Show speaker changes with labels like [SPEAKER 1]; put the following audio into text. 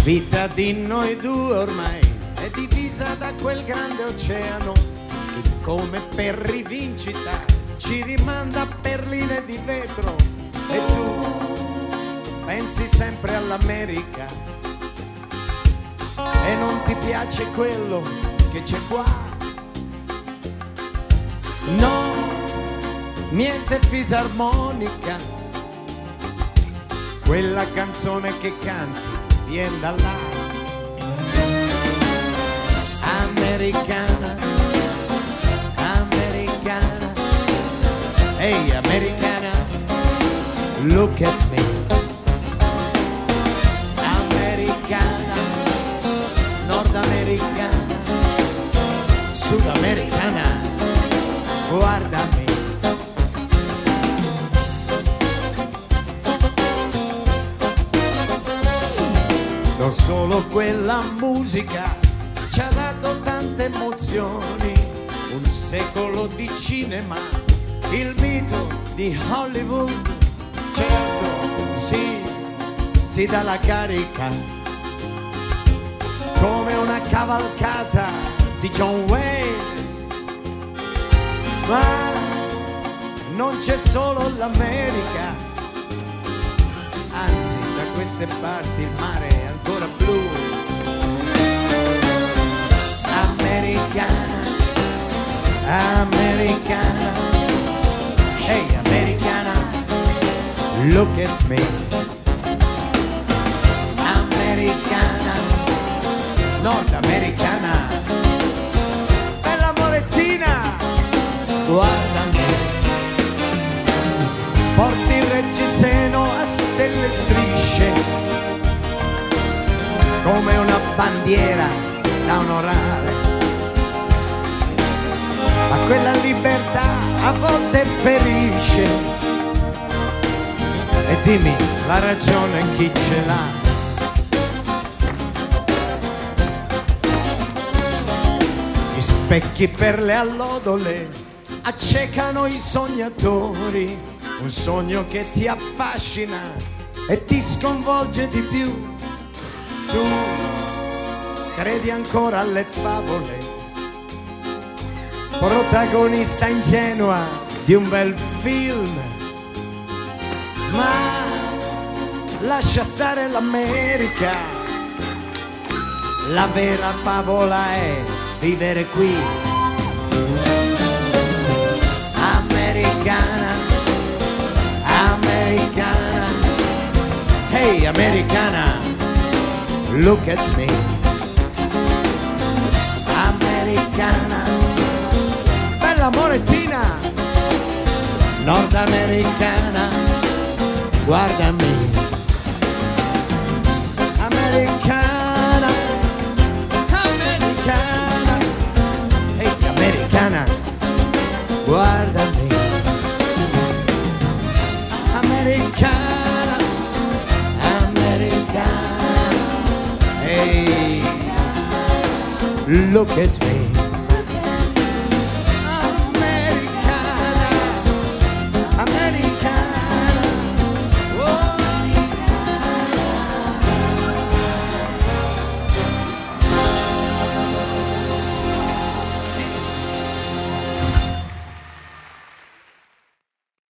[SPEAKER 1] vita di noi due ormai è divisa da quel grande oceano che come per rivincita ci rimanda a perline di vetro. E tu pensi sempre all'America e non ti piace quello che c'è qua. No, niente fisarmonica, quella canzone che canti viene da là. Americana, americana, hey americana, look at me. Americana, nordamericana, sudamericana, guardami. Non solo quella musica ci ha dato tante emozioni, un secolo di cinema, il mito di Hollywood, certo, sì, ti dà la carica, come una cavalcata di John Wayne. Ma non c'è solo l'America, anzi da queste parti il mare è ancora blu. Americana, americana, hey americana, look at me. Americana, nordamericana, bella morettina, guardami. Porti il reggiseno a stelle strisce, come una bandiera da onorare. Ma quella libertà a volte ferisce. E dimmi la ragione chi ce l'ha. Gli specchi per le allodole accecano i sognatori, un sogno che ti affascina e ti sconvolge di più. Tu credi ancora alle favole, protagonista ingenua di un bel film, ma lascia stare l'America, la vera favola è vivere qui. Americana, americana, hey americana, look at me. Americana, bella morettina, nordamericana, guardami. Americana, americana, hey americana, guardami. Americana, americana, hey, look at me.